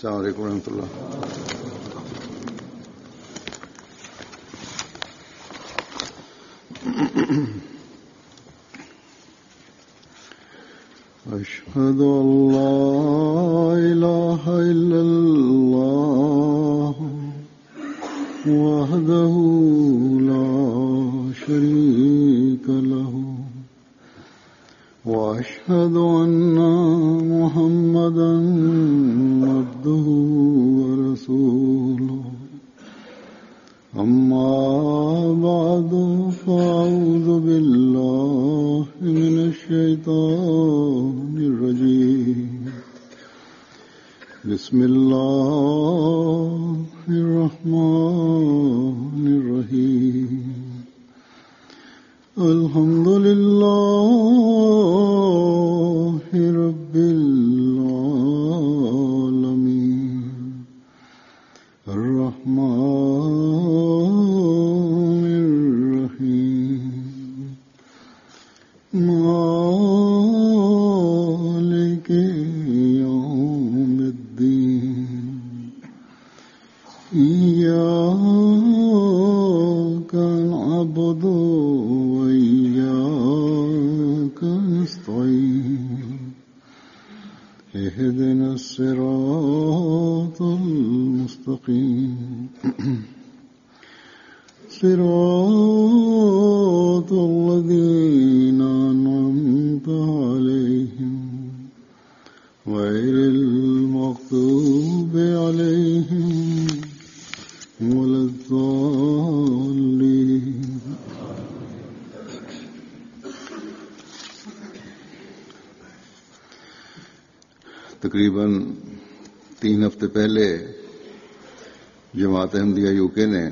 السلام عليكم ورحمة الله. أشهد أن لا إله إلا الله وحده لا شريك له وأشهد أن محمدا عبده ورسوله أما بعد فأعوذ بالله من الشيطان الرجيم بسم الله الرحمن الرحيم الحمد لله رب العالمين الرحمن الرحيم مالك يوم الدين إياك نعبد وإياك نستعين اهدنا الصراط المستقيم صراط الذين أنعمت عليهم غير المغضوب عليهم ولا الضالين. तकरीबन 3 हफ्ते पहले जमात अहमदिया यूके ने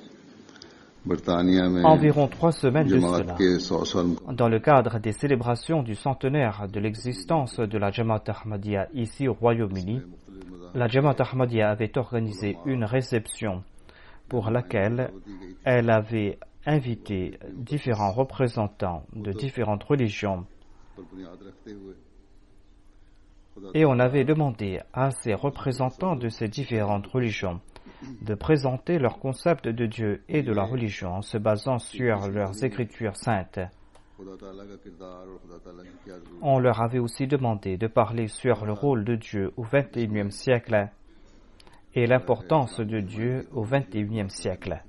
Environ 3 semaines de cela, dans le cadre des célébrations du centenaire de l'existence de la Jamaat Ahmadiyya ici au Royaume-Uni, la Jamaat Ahmadiyya avait organisé une réception pour laquelle elle avait invité différents représentants de différentes religions. Et on avait demandé à ces représentants de ces différentes religions de présenter leur concept de Dieu et de la religion en se basant sur leurs écritures saintes. On leur avait aussi demandé de parler sur le rôle de Dieu au XXIe siècle et l'importance de Dieu au XXIe siècle.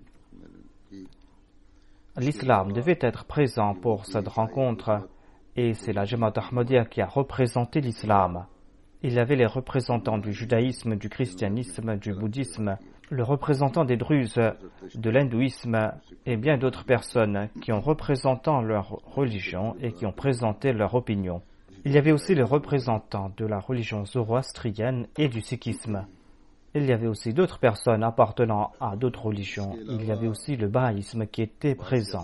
L'islam devait être présent pour cette rencontre et c'est la Jamaat Ahmadiyya qui a représenté l'islam. Il y avait les représentants du judaïsme, du christianisme, du bouddhisme, le représentant des druzes, de l'hindouisme et bien d'autres personnes qui ont représenté leur religion et qui ont présenté leur opinion. Il y avait aussi les représentants de la religion zoroastrienne et du sikhisme. Il y avait aussi d'autres personnes appartenant à d'autres religions. Il y avait aussi le bahaïsme qui était présent.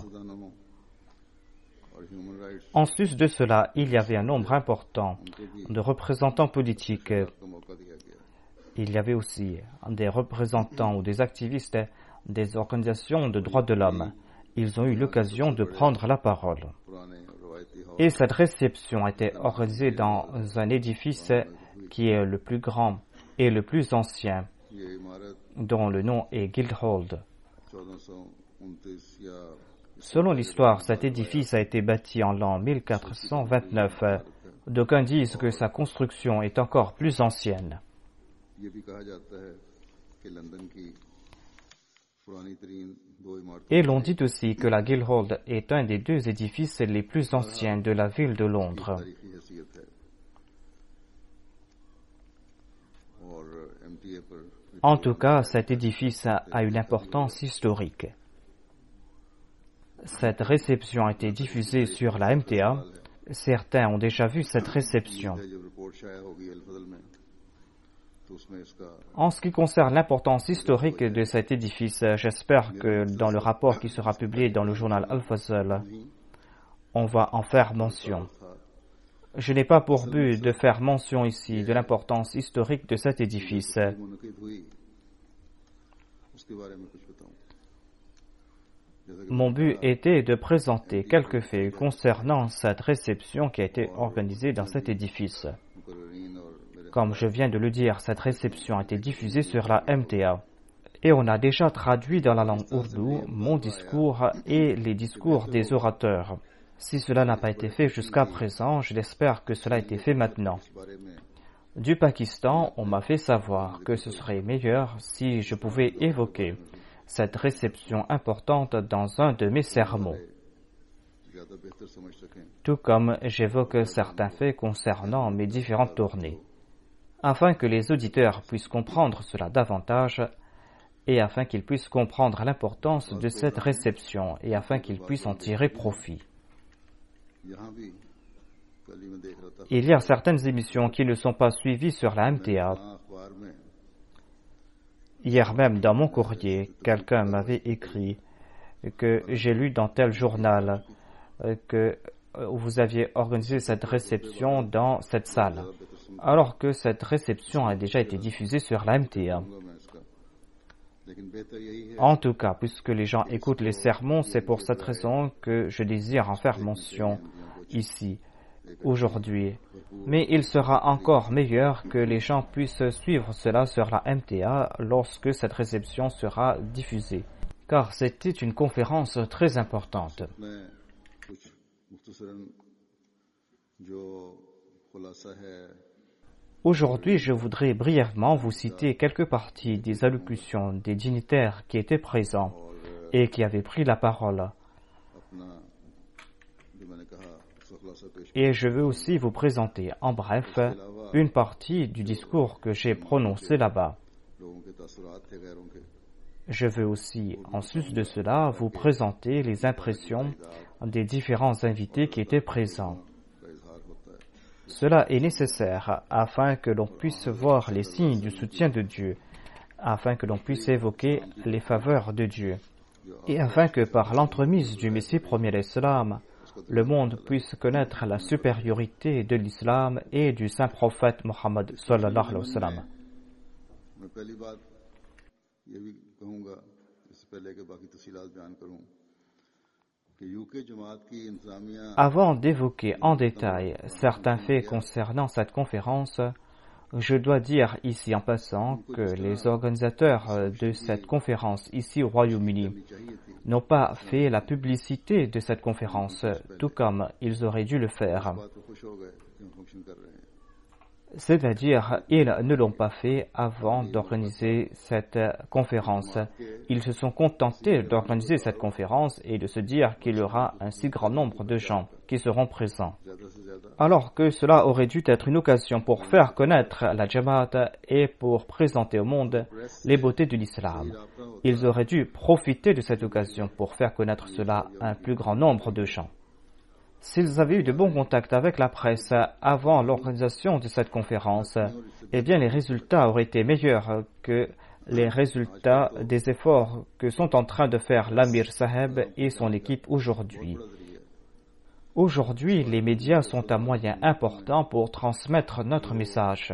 En sus de cela, il y avait un nombre important de représentants politiques. Il y avait aussi des représentants ou des activistes des organisations de droits de l'homme. Ils ont eu l'occasion de prendre la parole. Et cette réception a été organisée dans un édifice qui est le plus grand et le plus ancien, dont le nom est Guildhall. Selon l'histoire, cet édifice a été bâti en l'an 1429. D'aucuns disent que sa construction est encore plus ancienne. Et l'on dit aussi que la Guildhall est un des 2 édifices les plus anciens de la ville de Londres. En tout cas, cet édifice a une importance historique. Cette réception a été diffusée sur la MTA. Certains ont déjà vu cette réception. En ce qui concerne l'importance historique de cet édifice, j'espère que dans le rapport qui sera publié dans le journal Al-Fazl, on va en faire mention. Je n'ai pas pour but de faire mention ici de l'importance historique de cet édifice. Mon but était de présenter quelques faits concernant cette réception qui a été organisée dans cet édifice. Comme je viens de le dire, cette réception a été diffusée sur la MTA. Et on a déjà traduit dans la langue ourdou mon discours et les discours des orateurs. Si cela n'a pas été fait jusqu'à présent, je l'espère que cela a été fait maintenant. Du Pakistan, on m'a fait savoir que ce serait meilleur si je pouvais évoquer cette réception importante dans un de mes sermons. Tout comme j'évoque certains faits concernant mes différentes tournées, afin que les auditeurs puissent comprendre cela davantage et afin qu'ils puissent comprendre l'importance de cette réception et afin qu'ils puissent en tirer profit. Il y a certaines émissions qui ne sont pas suivies sur la MTA. Hier même, dans mon courrier, quelqu'un m'avait écrit que j'ai lu dans tel journal que vous aviez organisé cette réception dans cette salle, alors que cette réception a déjà été diffusée sur la MTA. En tout cas, puisque les gens écoutent les sermons, c'est pour cette raison que je désire en faire mention ici, aujourd'hui. Mais il sera encore meilleur que les gens puissent suivre cela sur la MTA lorsque cette réception sera diffusée, car c'était une conférence très importante. Aujourd'hui, je voudrais brièvement vous citer quelques parties des allocutions des dignitaires qui étaient présents et qui avaient pris la parole. Et je veux aussi vous présenter en bref une partie du discours que j'ai prononcé là-bas. Je veux aussi, en sus de cela, vous présenter les impressions des différents invités qui étaient présents. Cela est nécessaire afin que l'on puisse voir les signes du soutien de Dieu, afin que l'on puisse évoquer les faveurs de Dieu, et afin que par l'entremise du Messie premier l'Islam, le monde puisse connaître la supériorité de l'Islam et du saint prophète Mohammed sallallahu alayhi wa sallam. Avant d'évoquer en détail certains faits concernant cette conférence, je dois dire ici en passant que les organisateurs de cette conférence ici au Royaume-Uni n'ont pas fait la publicité de cette conférence, tout comme ils auraient dû le faire. C'est-à-dire, ils ne l'ont pas fait avant d'organiser cette conférence. Ils se sont contentés d'organiser cette conférence et de se dire qu'il y aura un si grand nombre de gens qui seront présents. Alors que cela aurait dû être une occasion pour faire connaître la Jamaat et pour présenter au monde les beautés de l'islam. Ils auraient dû profiter de cette occasion pour faire connaître cela à un plus grand nombre de gens. S'ils avaient eu de bons contacts avec la presse avant l'organisation de cette conférence, eh bien les résultats auraient été meilleurs que les résultats des efforts que sont en train de faire l'Amir Saheb et son équipe aujourd'hui. Aujourd'hui, les médias sont un moyen important pour transmettre notre message.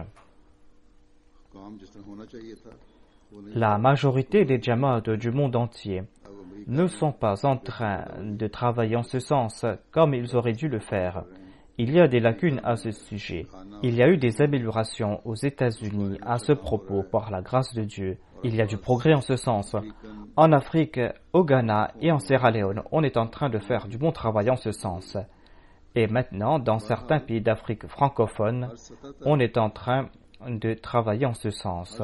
La majorité des Jamaat du monde entier ne sont pas en train de travailler en ce sens comme ils auraient dû le faire. Il y a des lacunes à ce sujet. Il y a eu des améliorations aux États-Unis à ce propos par la grâce de Dieu. Il y a du progrès en ce sens. En Afrique, au Ghana et en Sierra Leone, on est en train de faire du bon travail en ce sens. Et maintenant, dans certains pays d'Afrique francophone, on est en train de travailler en ce sens.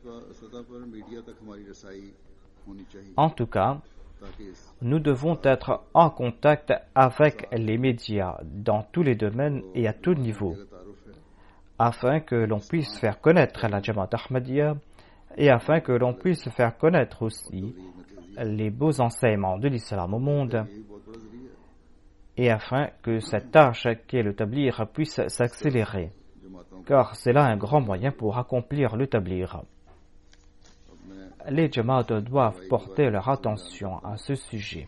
En tout cas, nous devons être en contact avec les médias dans tous les domaines et à tout niveau, afin que l'on puisse faire connaître la Jamaat Ahmadiyya et afin que l'on puisse faire connaître aussi les beaux enseignements de l'islam au monde et afin que cette tâche qu'est le tablir puisse s'accélérer, car c'est là un grand moyen pour accomplir le tablir. Les Jamaat doivent porter leur attention à ce sujet.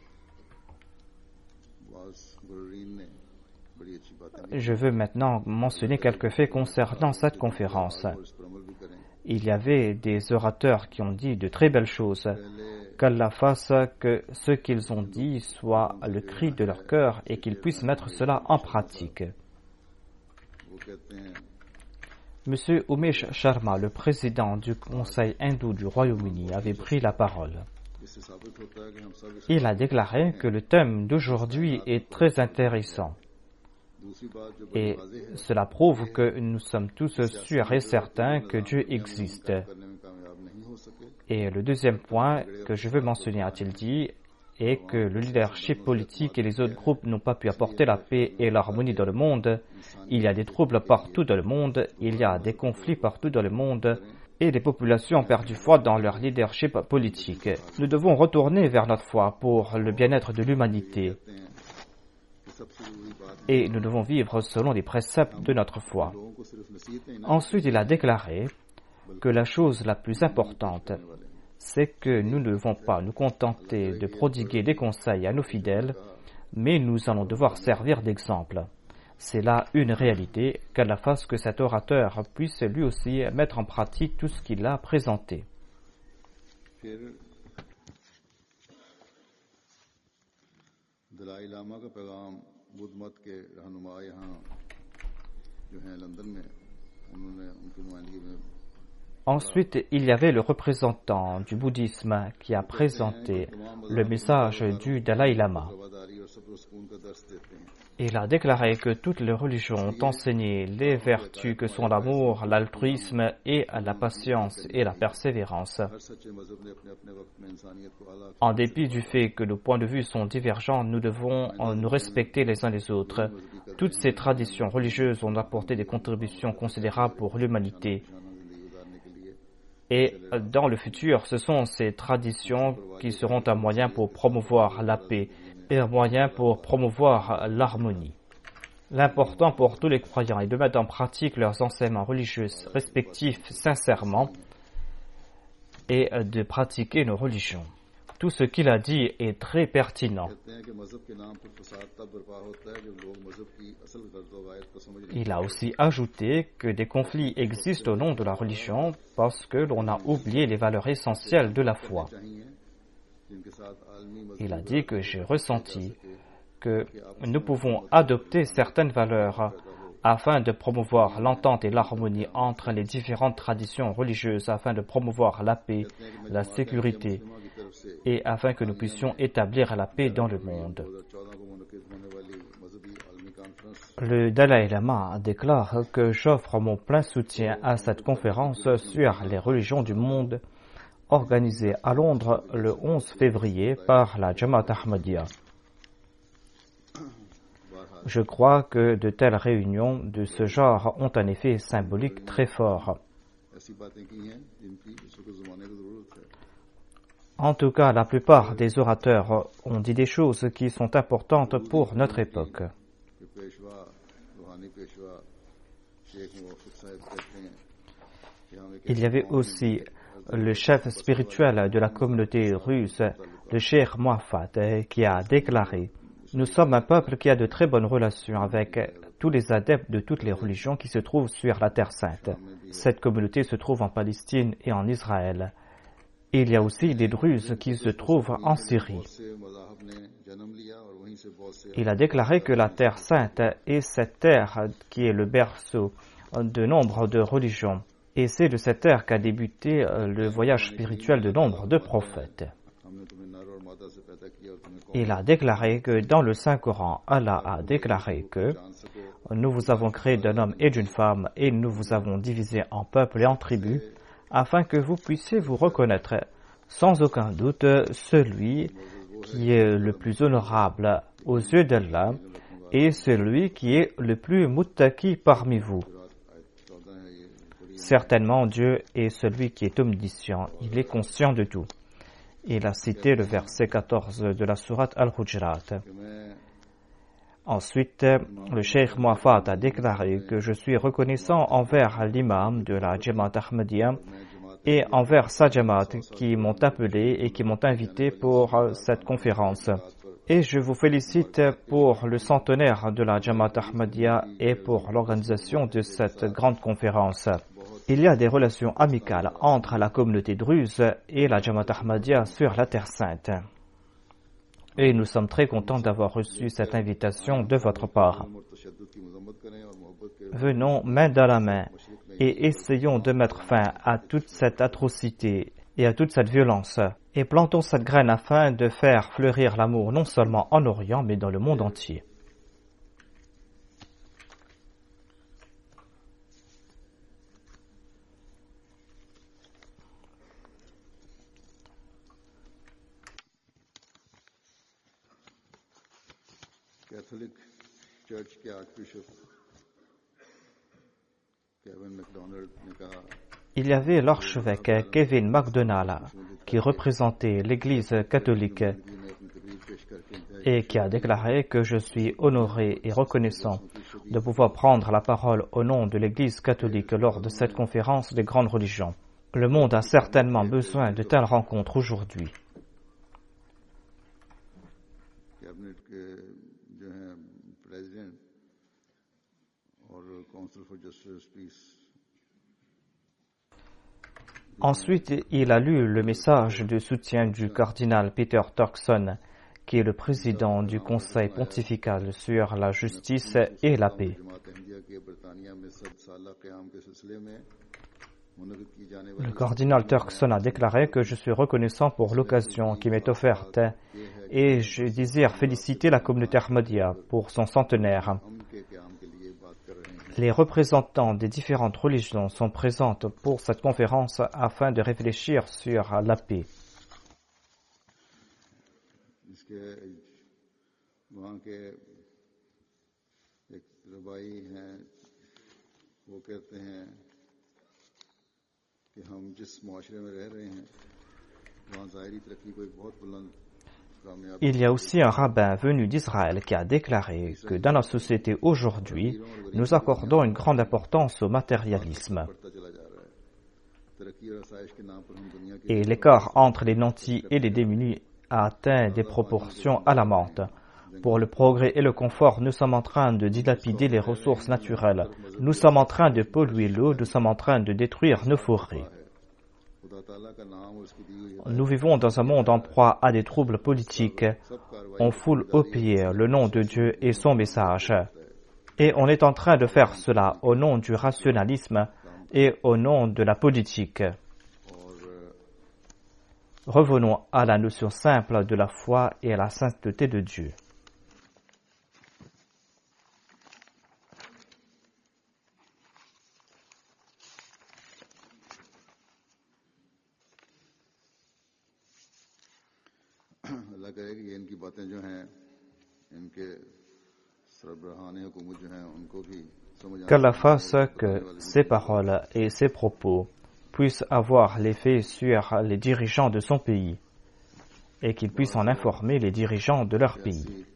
Je veux maintenant mentionner quelques faits concernant cette conférence. Il y avait des orateurs qui ont dit de très belles choses. Qu'Allah fasse que ce qu'ils ont dit soit le cri de leur cœur et qu'ils puissent mettre cela en pratique. Monsieur Umesh Sharma, le président du Conseil hindou du Royaume-Uni, avait pris la parole. Il a déclaré que le thème d'aujourd'hui est très intéressant. Et cela prouve que nous sommes tous sûrs et certains que Dieu existe. Et le deuxième point que je veux mentionner, a-t-il dit, est que le leadership politique et les autres groupes n'ont pas pu apporter la paix et l'harmonie dans le monde. Il y a des troubles partout dans le monde, il y a des conflits partout dans le monde, et les populations ont perdu foi dans leur leadership politique. Nous devons retourner vers notre foi pour le bien-être de l'humanité. Et nous devons vivre selon les préceptes de notre foi. Ensuite, il a déclaré que la chose la plus importante, c'est que nous ne devons pas nous contenter de prodiguer des conseils à nos fidèles, mais nous allons devoir servir d'exemple. C'est là une réalité, qu'Allah fasse que cet orateur puisse lui aussi mettre en pratique tout ce qu'il a présenté. Ensuite, il y avait le représentant du bouddhisme qui a présenté le message du Dalai Lama. Il a déclaré que toutes les religions ont enseigné les vertus que sont l'amour, l'altruisme et la patience et la persévérance. En dépit du fait que nos points de vue sont divergents, nous devons nous respecter les uns les autres. Toutes ces traditions religieuses ont apporté des contributions considérables pour l'humanité. Et dans le futur, ce sont ces traditions qui seront un moyen pour promouvoir la paix et un moyen pour promouvoir l'harmonie. L'important pour tous les croyants est de mettre en pratique leurs enseignements religieux respectifs sincèrement et de pratiquer nos religions. Tout ce qu'il a dit est très pertinent. Il a aussi ajouté que des conflits existent au nom de la religion parce que l'on a oublié les valeurs essentielles de la foi. Il a dit que j'ai ressenti que nous pouvons adopter certaines valeurs afin de promouvoir l'entente et l'harmonie entre les différentes traditions religieuses, afin de promouvoir la paix, la sécurité et afin que nous puissions établir la paix dans le monde. Le Dalai Lama déclare que j'offre mon plein soutien à cette conférence sur les religions du monde organisée à Londres le 11 février par la Jamaat Ahmadiyya. Je crois que de telles réunions de ce genre ont un effet symbolique très fort. En tout cas, la plupart des orateurs ont dit des choses qui sont importantes pour notre époque. Il y avait aussi le chef spirituel de la communauté russe, le Cheikh Mohaffad, qui a déclaré « Nous sommes un peuple qui a de très bonnes relations avec tous les adeptes de toutes les religions qui se trouvent sur la Terre Sainte. Cette communauté se trouve en Palestine et en Israël. Il y a aussi des Druzes qui se trouvent en Syrie. » Il a déclaré que la Terre Sainte est cette terre qui est le berceau de nombre de religions. Et c'est de cette terre qu'a débuté le voyage spirituel de nombre de prophètes. Il a déclaré que dans le Saint-Coran, Allah a déclaré que nous vous avons créé d'un homme et d'une femme et nous vous avons divisé en peuples et en tribus afin que vous puissiez vous reconnaître sans aucun doute celui qui est le plus honorable aux yeux d'Allah et celui qui est le plus muttaqi parmi vous. Certainement, Dieu est celui qui est omniscient, il est conscient de tout. Il a cité le verset 14 de la sourate Al-Hujurat. Ensuite, le Cheikh Mohaffad a déclaré que je suis reconnaissant envers l'imam de la Jamaat Ahmadiyya et envers sa Jamaat qui m'ont appelé et qui m'ont invité pour cette conférence. Et je vous félicite pour le centenaire de la Jamaat Ahmadiyya et pour l'organisation de cette grande conférence. Il y a des relations amicales entre la communauté druze et la Jamaat Ahmadiyya sur la Terre Sainte. Et nous sommes très contents d'avoir reçu cette invitation de votre part. Venons main dans la main et essayons de mettre fin à toute cette atrocité et à toute cette violence, et plantons cette graine afin de faire fleurir l'amour non seulement en Orient, mais dans le monde entier. Catholic church के archbishop Kevin McDonald ने कहा Il y avait l'archevêque Kevin MacDonald qui représentait l'Église catholique et qui a déclaré que je suis honoré et reconnaissant de pouvoir prendre la parole au nom de l'Église catholique lors de cette conférence des grandes religions. Le monde a certainement besoin de telles rencontres aujourd'hui. Cabinet के जो हैं president और council for justice peace Ensuite, il a lu le message de soutien du cardinal Peter Turkson, qui est le président du Conseil pontifical sur la justice et la paix. Le cardinal Turkson a déclaré que je suis reconnaissant pour l'occasion qui m'est offerte et je désire féliciter la communauté Ahmadiyya pour son centenaire. Les représentants des différentes religions sont présents pour cette conférence afin de réfléchir sur la paix. Il y a aussi un rabbin venu d'Israël qui a déclaré que dans la société aujourd'hui, nous accordons une grande importance au matérialisme. Et l'écart entre les nantis et les démunis a atteint des proportions alarmantes. Pour le progrès et le confort, nous sommes en train de dilapider les ressources naturelles. Nous sommes en train de polluer l'eau, nous sommes en train de détruire nos forêts. Nous vivons dans un monde en proie à des troubles politiques. On foule au pied le nom de Dieu et son message. Et on est en train de faire cela au nom du rationalisme et au nom de la politique. Revenons à la notion simple de la foi et à la sainteté de Dieu. Qu'Allah fasse que ces paroles et ces propos puissent avoir l'effet sur les dirigeants de son pays et qu'ils puissent en informer les dirigeants de leur pays.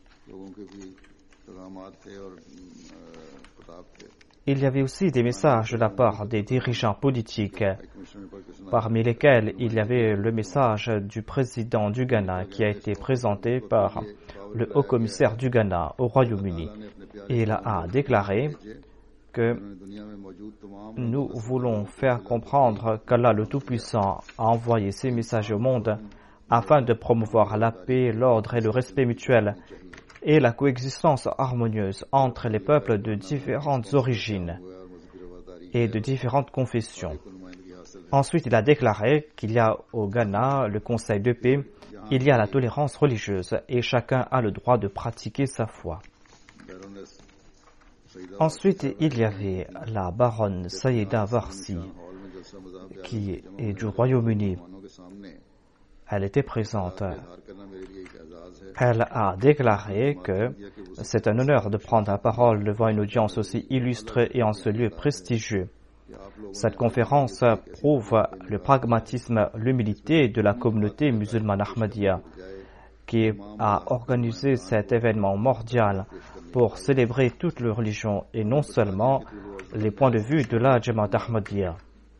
Il y avait aussi des messages de la part des dirigeants politiques, parmi lesquels il y avait le message du président du Ghana qui a été présenté par le haut-commissaire du Ghana au Royaume-Uni. Il a déclaré que nous voulons faire comprendre qu'Allah le Tout-Puissant a envoyé ses messages au monde afin de promouvoir la paix, l'ordre et le respect mutuel et la coexistence harmonieuse entre les peuples de différentes origines et de différentes confessions. Ensuite, il a déclaré qu'il y a au Ghana le Conseil de paix, il y a la tolérance religieuse et chacun a le droit de pratiquer sa foi. Ensuite, il y avait la baronne Saïda Warsi, qui est du Royaume-Uni. Elle était présente. Elle a déclaré que c'est un honneur de prendre la parole devant une audience aussi illustre et en ce lieu prestigieux. Cette conférence prouve le pragmatisme, l'humilité de la communauté musulmane Ahmadiyya qui a organisé cet événement mondial pour célébrer toutes les religions et non seulement les points de vue de la Jamaat Ahmadiyya.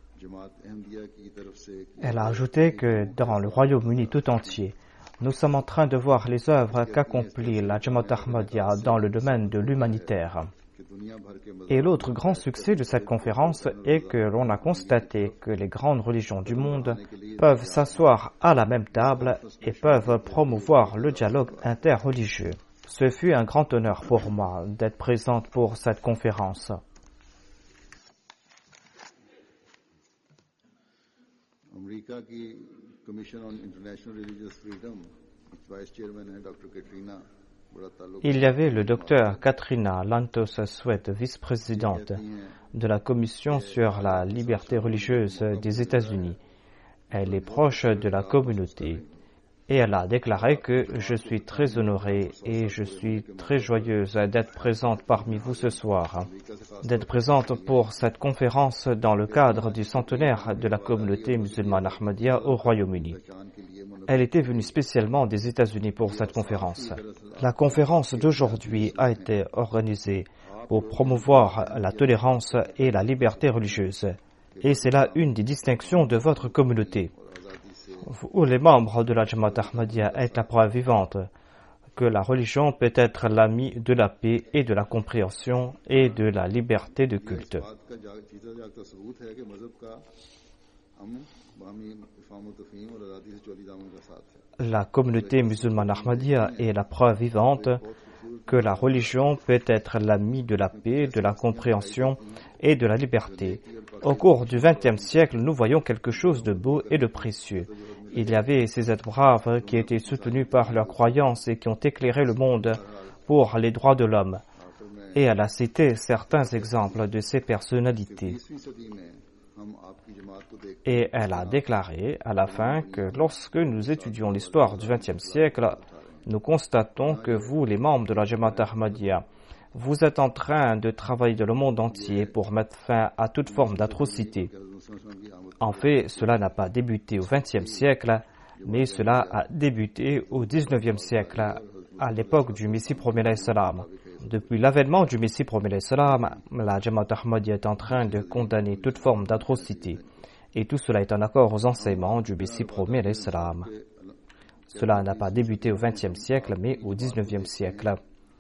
Elle a ajouté que dans le Royaume-Uni tout entier, nous sommes en train de voir les œuvres qu'accomplit la Jamaat Ahmadiyya dans le domaine de l'humanitaire. Et l'autre grand succès de cette conférence est que l'on a constaté que les grandes religions du monde peuvent s'asseoir à la même table et peuvent promouvoir le dialogue interreligieux. Ce fut un grand honneur pour moi d'être présente pour cette conférence. की commission on international religious freedom vice chairman है doctor Katrina बड़ा ताल्लुक Il y avait le docteur Katrina Lantos Sweat, vice-présidente de la Commission sur la liberté religieuse des États-Unis. Elle est proche de la communauté et elle a déclaré que je suis très honorée et je suis très joyeuse d'être présente parmi vous ce soir, d'être présente pour cette conférence dans le cadre du centenaire de la communauté musulmane Ahmadiyya au Royaume-Uni. Elle était venue spécialement des États-Unis pour cette conférence. La conférence d'aujourd'hui a été organisée pour promouvoir la tolérance et la liberté religieuse. Et c'est là une des distinctions de votre communauté. Vous, les membres de la Jamaat Ahmadiyya, êtes la preuve vivante que la religion peut être l'ami de la paix et de la compréhension et de la liberté de culte. La communauté musulmane Ahmadiyya est la preuve vivante que la religion peut être l'ami de la paix, de la compréhension et de la liberté. Au cours du XXe siècle, nous voyons quelque chose de beau et de précieux. Il y avait ces êtres braves qui étaient soutenus par leurs croyances et qui ont éclairé le monde pour les droits de l'homme. Et elle a cité certains exemples de ces personnalités. Et elle a déclaré à la fin que lorsque nous étudions l'histoire du XXe siècle, nous constatons que vous, les membres de la Jamaat Ahmadiyya, vous êtes en train de travailler dans le monde entier pour mettre fin à toute forme d'atrocité. En fait, cela n'a pas débuté au XXe siècle, mais cela a débuté au XIXe siècle, à l'époque du Messie premier alayhi salam. Depuis l'avènement du Messie premier alayhi salam, la Jamaat Ahmadiyya est en train de condamner toute forme d'atrocité. Et tout cela est en accord aux enseignements du Messie premier alayhi salam. Cela n'a pas débuté au XXe siècle, mais au XIXe siècle.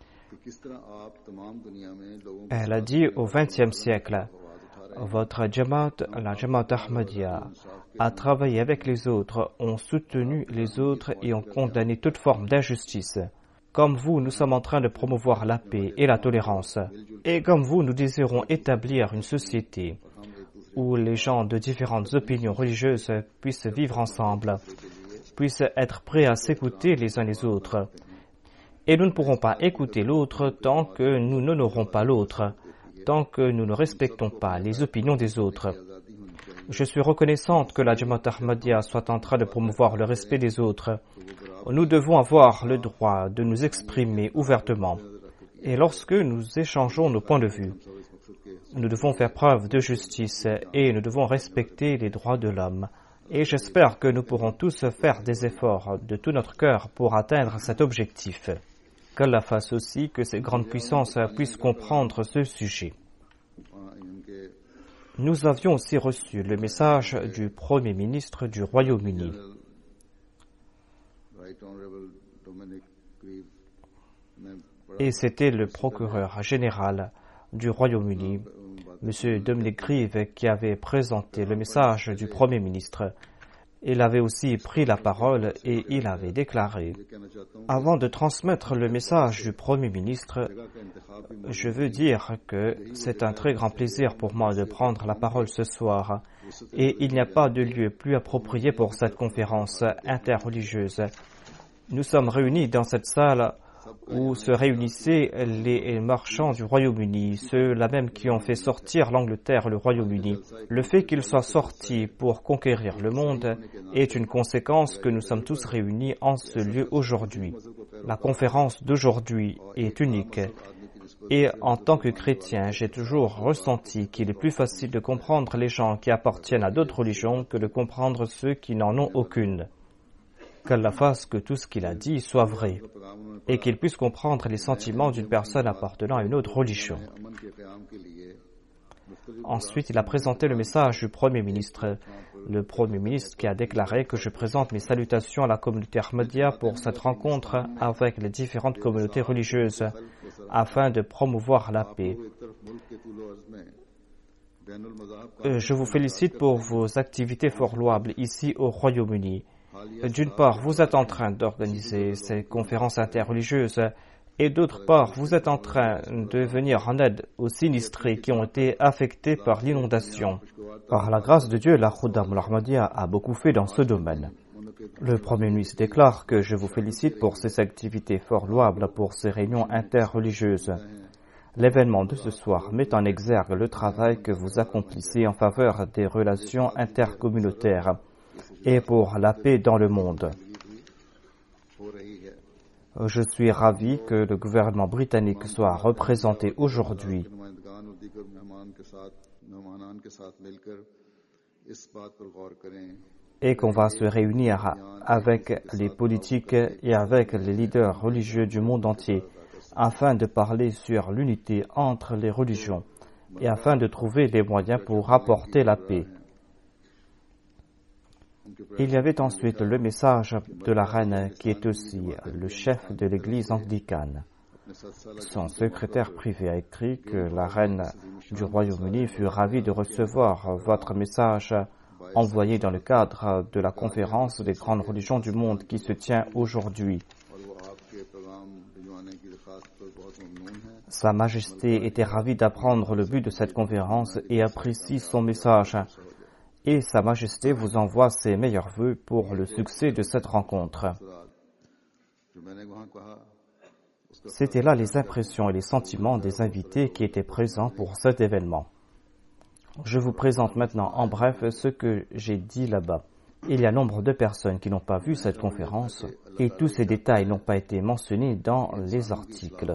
Elle a dit au XXe siècle, votre Jamaat, la Jamaat Ahmadiyya, a travaillé avec les autres, ont soutenu les autres et ont condamné toute forme d'injustice. Comme vous, nous sommes en train de promouvoir la paix et la tolérance. Et comme vous, nous désirons établir une société où les gens de différentes opinions religieuses puissent vivre ensemble, puissent être prêts à s'écouter les uns les autres. Et nous ne pourrons pas écouter l'autre tant que nous n'honorons pas l'autre, tant que nous ne respectons pas les opinions des autres. Je suis reconnaissante que la Jamaat Ahmadiyya soit en train de promouvoir le respect des autres. Nous devons avoir le droit de nous exprimer ouvertement. Et lorsque nous échangeons nos points de vue, nous devons faire preuve de justice et nous devons respecter les droits de l'homme. Et j'espère que nous pourrons tous faire des efforts de tout notre cœur pour atteindre cet objectif. Qu'Allah fasse aussi que ces grandes puissances puissent comprendre ce sujet. Nous avions aussi reçu le message du Premier ministre du Royaume-Uni. Et c'était le procureur général du Royaume-Uni, M. Dominic Grieve, qui avait présenté le message du Premier ministre. Il avait aussi pris la parole et il avait déclaré « Avant de transmettre le message du Premier ministre, je veux dire que c'est un très grand plaisir pour moi de prendre la parole ce soir et il n'y a pas de lieu plus approprié pour cette conférence interreligieuse. Nous sommes réunis dans cette salle où se réunissaient les marchands du Royaume-Uni, ceux-là même qui ont fait sortir l'Angleterre et le Royaume-Uni. Le fait qu'ils soient sortis pour conquérir le monde est une conséquence que nous sommes tous réunis en ce lieu aujourd'hui. La conférence d'aujourd'hui est unique. Et en tant que chrétien, j'ai toujours ressenti qu'il est plus facile de comprendre les gens qui appartiennent à d'autres religions que de comprendre ceux qui n'en ont aucune. Qu'Allah fasse que tout ce qu'il a dit soit vrai et qu'il puisse comprendre les sentiments d'une personne appartenant à une autre religion. Ensuite, il a présenté le message du Premier ministre. Le Premier ministre qui a déclaré que je présente mes salutations à la communauté Ahmadiyya pour cette rencontre avec les différentes communautés religieuses afin de promouvoir la paix. Je vous félicite pour vos activités fort louables ici au Royaume-Uni. D'une part, vous êtes en train d'organiser ces conférences interreligieuses et d'autre part, vous êtes en train de venir en aide aux sinistrés qui ont été affectés par l'inondation. Par la grâce de Dieu, la Khuddam al-Ahmadiyya a beaucoup fait dans ce domaine. Le Premier ministre déclare que je vous félicite pour ces activités fort louables, pour ces réunions interreligieuses. L'événement de ce soir met en exergue le travail que vous accomplissez en faveur des relations intercommunautaires et pour la paix dans le monde. Je suis ravi que le gouvernement britannique soit représenté aujourd'hui et qu'on va se réunir avec les politiques et avec les leaders religieux du monde entier afin de parler sur l'unité entre les religions et afin de trouver les moyens pour apporter la paix. Il y avait ensuite le message de la reine qui est aussi le chef de l'église anglicane. Son secrétaire privé a écrit que la reine du Royaume-Uni fut ravie de recevoir votre message envoyé dans le cadre de la conférence des grandes religions du monde qui se tient aujourd'hui. Sa Majesté était ravie d'apprendre le but de cette conférence et apprécie son message. Et Sa Majesté vous envoie ses meilleurs vœux pour le succès de cette rencontre. C'étaient là les impressions et les sentiments des invités qui étaient présents pour cet événement. Je vous présente maintenant en bref ce que j'ai dit là-bas. Il y a nombre de personnes qui n'ont pas vu cette conférence et tous ces détails n'ont pas été mentionnés dans les articles.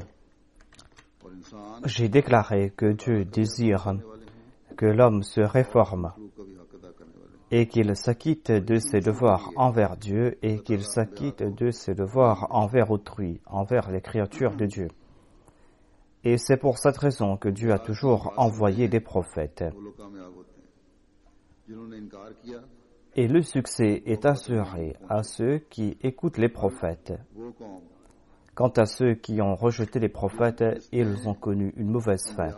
J'ai déclaré que Dieu désire que l'homme se réforme et qu'il s'acquitte de ses devoirs envers Dieu et qu'il s'acquitte de ses devoirs envers autrui, envers les créatures de Dieu. Et c'est pour cette raison que Dieu a toujours envoyé des prophètes. Et le succès est assuré à ceux qui écoutent les prophètes. Quant à ceux qui ont rejeté les prophètes, ils ont connu une mauvaise fin.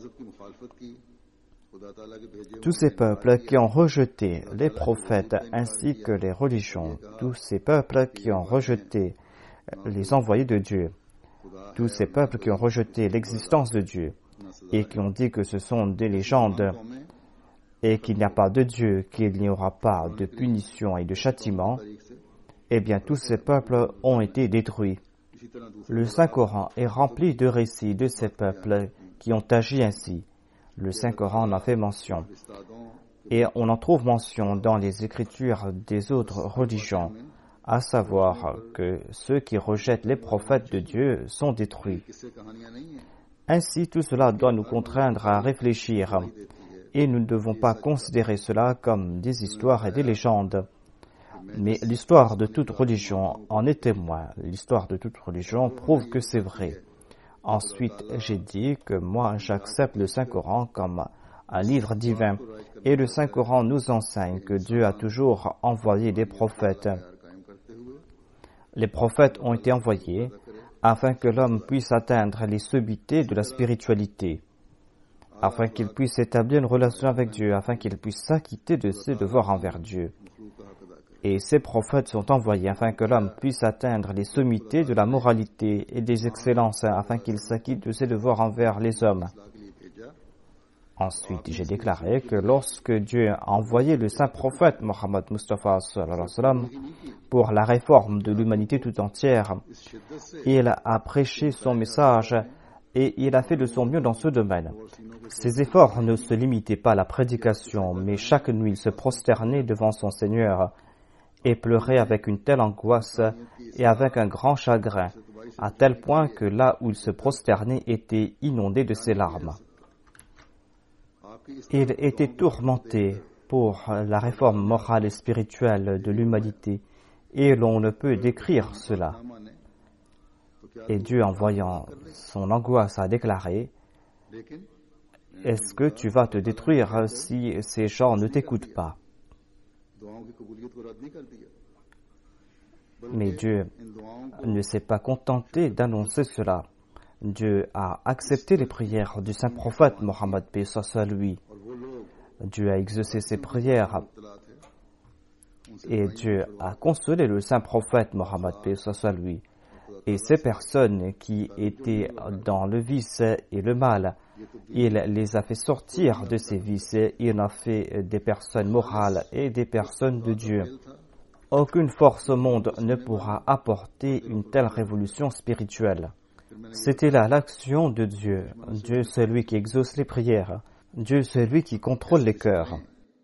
Tous ces peuples qui ont rejeté les prophètes ainsi que les religions, tous ces peuples qui ont rejeté les envoyés de Dieu, tous ces peuples qui ont rejeté l'existence de Dieu et qui ont dit que ce sont des légendes et qu'il n'y a pas de Dieu, qu'il n'y aura pas de punition et de châtiment, eh bien tous ces peuples ont été détruits. Le Saint-Coran est rempli de récits de ces peuples qui ont agi ainsi. Le Saint-Coran en a fait mention. Et on en trouve mention dans les écritures des autres religions, à savoir que ceux qui rejettent les prophètes de Dieu sont détruits. Ainsi, tout cela doit nous contraindre à réfléchir, et nous ne devons pas considérer cela comme des histoires et des légendes. Mais l'histoire de toute religion en est témoin. L'histoire de toute religion prouve que c'est vrai. Ensuite, j'ai dit que moi, j'accepte le Saint-Coran comme un livre divin. Et le Saint-Coran nous enseigne que Dieu a toujours envoyé des prophètes. Les prophètes ont été envoyés afin que l'homme puisse atteindre les sommités de la spiritualité, afin qu'il puisse établir une relation avec Dieu, afin qu'il puisse s'acquitter de ses devoirs envers Dieu. Et ces prophètes sont envoyés afin que l'homme puisse atteindre les sommités de la moralité et des excellences, afin qu'il s'acquitte de ses devoirs envers les hommes. Ensuite, j'ai déclaré que lorsque Dieu a envoyé le saint prophète Mohammed Mustafa pour la réforme de l'humanité tout entière, il a prêché son message et il a fait de son mieux dans ce domaine. Ses efforts ne se limitaient pas à la prédication, mais chaque nuit il se prosternait devant son Seigneur et pleurait avec une telle angoisse et avec un grand chagrin, à tel point que là où il se prosternait était inondé de ses larmes. Il était tourmenté pour la réforme morale et spirituelle de l'humanité, et l'on ne peut décrire cela. Et Dieu, en voyant son angoisse, a déclaré: « Est-ce que tu vas te détruire si ces gens ne t'écoutent pas ?» Mais Dieu ne s'est pas contenté d'annoncer cela. Dieu a accepté les prières du saint prophète Mohammed paix soit lui. Dieu a exaucé ses prières et Dieu a consolé le saint prophète Mohammed paix soit lui. Et ces personnes qui étaient dans le vice et le mal, il les a fait sortir de ces vices, il en a fait des personnes morales et des personnes de Dieu. Aucune force au monde ne pourra apporter une telle révolution spirituelle. C'était là l'action de Dieu. Dieu, celui qui exauce les prières. Dieu, celui qui contrôle les cœurs.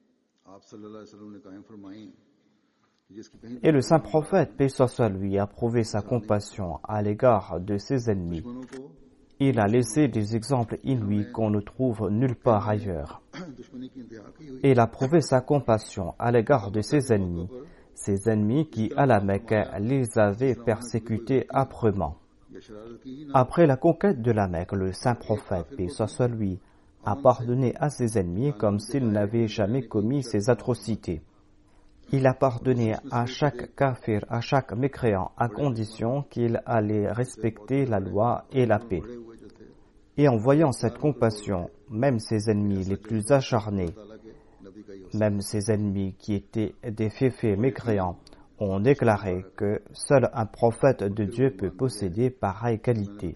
Et le saint prophète, paix soit sur lui, a prouvé sa compassion à l'égard de ses ennemis. Il a laissé des exemples inouïs qu'on ne trouve nulle part ailleurs. Et il a prouvé sa compassion à l'égard de ses ennemis qui, à la Mecque, les avaient persécutés âprement. Après la conquête de la Mecque, le saint prophète, paix soit sur lui, a pardonné à ses ennemis comme s'ils n'avaient jamais commis ces atrocités. Il a pardonné à chaque kafir, à chaque mécréant, à condition qu'il allait respecter la loi et la paix. Et en voyant cette compassion, même ses ennemis les plus acharnés, même ses ennemis qui étaient des féfés mécréants, ont déclaré que seul un prophète de Dieu peut posséder pareille qualité.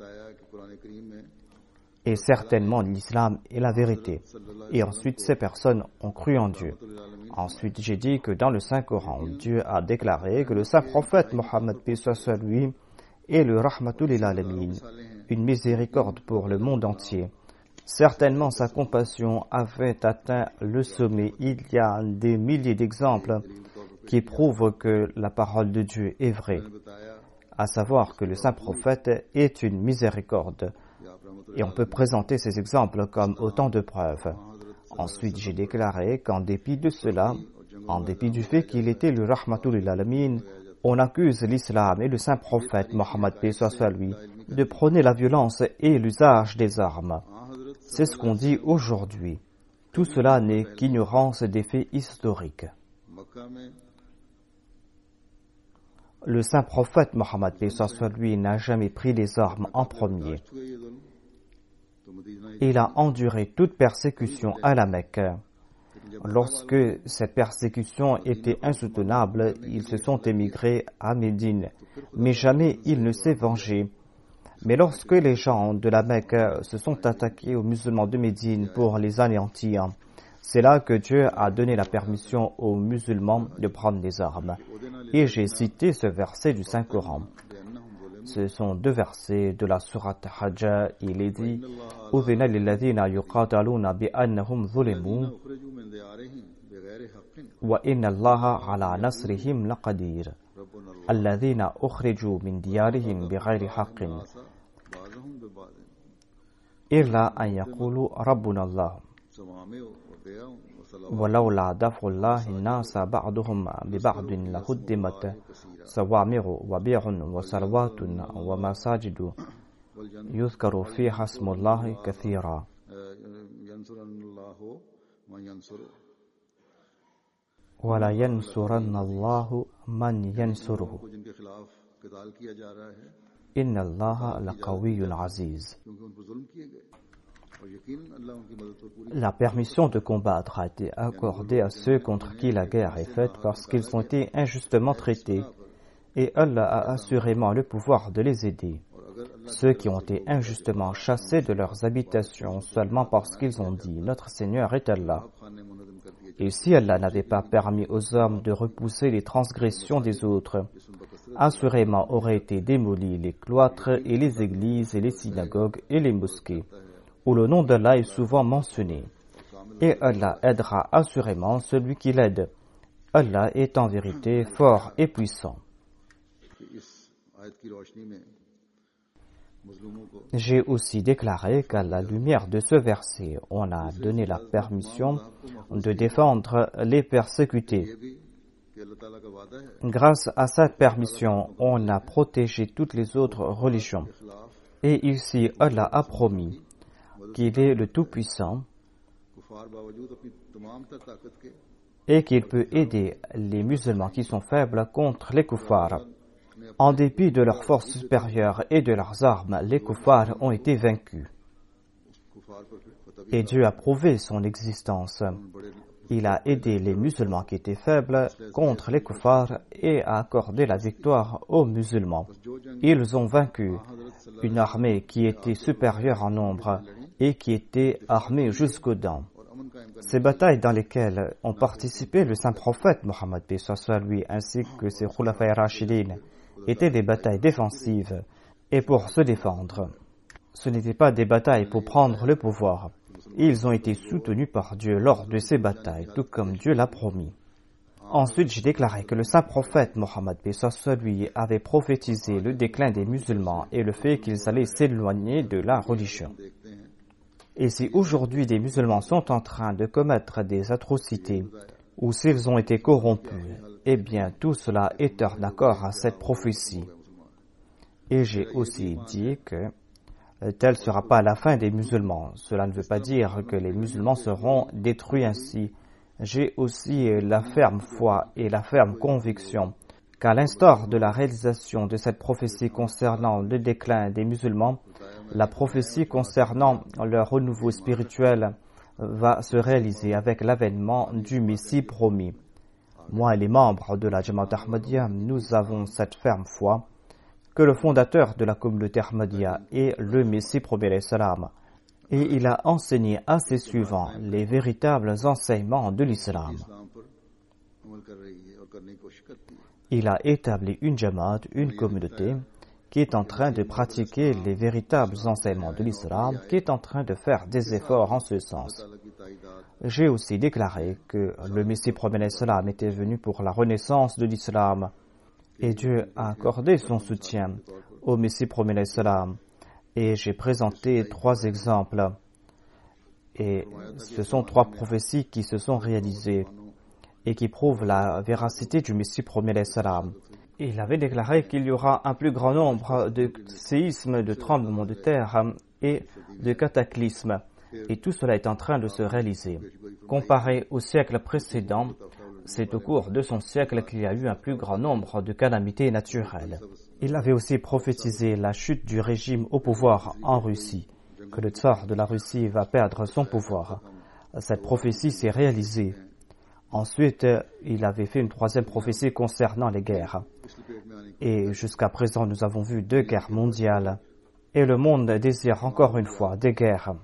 Et certainement l'islam est la vérité. Et ensuite ces personnes ont cru en Dieu. Ensuite j'ai dit que dans le Saint-Coran, Dieu a déclaré que le saint prophète Mohammed paix soit sur lui est le Rahmatul lil Alamin, une miséricorde pour le monde entier. Certainement sa compassion avait atteint le sommet. Il y a des milliers d'exemples qui prouvent que la parole de Dieu est vraie, à savoir que le saint prophète est une miséricorde. Et on peut présenter ces exemples comme autant de preuves. Ensuite, j'ai déclaré qu'en dépit de cela, en dépit du fait qu'il était le Rahmatul lil Alamin, on accuse l'islam et le saint prophète Mohammed paix soit sur lui de prôner la violence et l'usage des armes. C'est ce qu'on dit aujourd'hui. Tout cela n'est qu'ignorance des faits historiques. Le saint prophète Mohammed paix soit sur lui n'a jamais pris les armes en premier. Il a enduré toute persécution à la Mecque. Lorsque cette persécution était insoutenable, ils se sont émigrés à Médine, mais jamais il ne s'est vengé. Mais lorsque les gens de la Mecque se sont attaqués aux musulmans de Médine pour les anéantir, c'est là que Dieu a donné la permission aux musulmans de prendre des armes. Et j'ai cité ce verset du Saint-Coran. Ce sont deux versets de la sourate Hajj. Il est dit « Udhina lilladhina yuqataluna bi'annahum zulimu wa inna Allaha ala nasrihim laqadir. Alladhina ukhriju min diyarihim bighayri haqqin. Illa an yaqulu rabbuna Allah. ولولا دفع الله الناس بعضهم ببعض لهدمت صوامع وبيع وصلوات ومساجد يذكر فيها اسم الله كثيرا ولا ينصرن الله من ينصره إن الله لقوي عزيز. La permission de combattre a été accordée à ceux contre qui la guerre est faite parce qu'ils ont été injustement traités et Allah a assurément le pouvoir de les aider. Ceux qui ont été injustement chassés de leurs habitations seulement parce qu'ils ont dit « Notre Seigneur est Allah ». Et si Allah n'avait pas permis aux hommes de repousser les transgressions des autres, assurément auraient été démolis les cloîtres et les églises et les synagogues et les mosquées, où le nom d'Allah est souvent mentionné. Et Allah aidera assurément celui qui l'aide. Allah est en vérité fort et puissant. J'ai aussi déclaré qu'à la lumière de ce verset, on a donné la permission de défendre les persécutés. Grâce à cette permission, on a protégé toutes les autres religions. Et ici, Allah a promis qu'il est le Tout-Puissant et qu'il peut aider les musulmans qui sont faibles contre les kuffars. En dépit de leur force supérieure et de leurs armes, les kuffars ont été vaincus. Et Dieu a prouvé son existence. Il a aidé les musulmans qui étaient faibles contre les kuffars et a accordé la victoire aux musulmans. Ils ont vaincu une armée qui était supérieure en nombre et qui était armée jusqu'aux dents. Ces batailles dans lesquelles ont participé le saint prophète Mohammed lui ainsi que ses khulafaï rashidin étaient des batailles défensives et pour se défendre. Ce n'étaient pas des batailles pour prendre le pouvoir. Ils ont été soutenus par Dieu lors de ces batailles, tout comme Dieu l'a promis. Ensuite, j'ai déclaré que le saint prophète Mohammed lui avait prophétisé le déclin des musulmans et le fait qu'ils allaient s'éloigner de la religion. Et si aujourd'hui des musulmans sont en train de commettre des atrocités ou s'ils ont été corrompus, eh bien tout cela est en accord à cette prophétie. Et j'ai aussi dit que telle ne sera pas la fin des musulmans. Cela ne veut pas dire que les musulmans seront détruits ainsi. J'ai aussi la ferme foi et la ferme conviction qu'à l'instar de la réalisation de cette prophétie concernant le déclin des musulmans, la prophétie concernant leur renouveau spirituel va se réaliser avec l'avènement du Messie promis. Moi et les membres de la Jamaat Ahmadiyya, nous avons cette ferme foi que le fondateur de la communauté Ahmadiyya est le Messie promis salam, et il a enseigné à ses suivants les véritables enseignements de l'islam. Il a établi une Jamaat, une communauté, qui est en train de pratiquer les véritables enseignements de l'islam, qui est en train de faire des efforts en ce sens. J'ai aussi déclaré que le Messie promis salam était venu pour la renaissance de l'islam, et Dieu a accordé son soutien au Messie promis salam. Et j'ai présenté 3 exemples. Et ce sont 3 prophéties qui se sont réalisées et qui prouvent la véracité du Messie promis salam. Il avait déclaré qu'il y aura un plus grand nombre de séismes, de tremblements de terre et de cataclysmes. Et tout cela est en train de se réaliser. Comparé au siècle précédent, c'est au cours de son siècle qu'il y a eu un plus grand nombre de calamités naturelles. Il avait aussi prophétisé la chute du régime au pouvoir en Russie, que le tsar de la Russie va perdre son pouvoir. Cette prophétie s'est réalisée. Ensuite, il avait fait une 3e prophétie concernant les guerres. Et jusqu'à présent, nous avons vu 2 guerres mondiales. Et le monde désire encore une fois des guerres.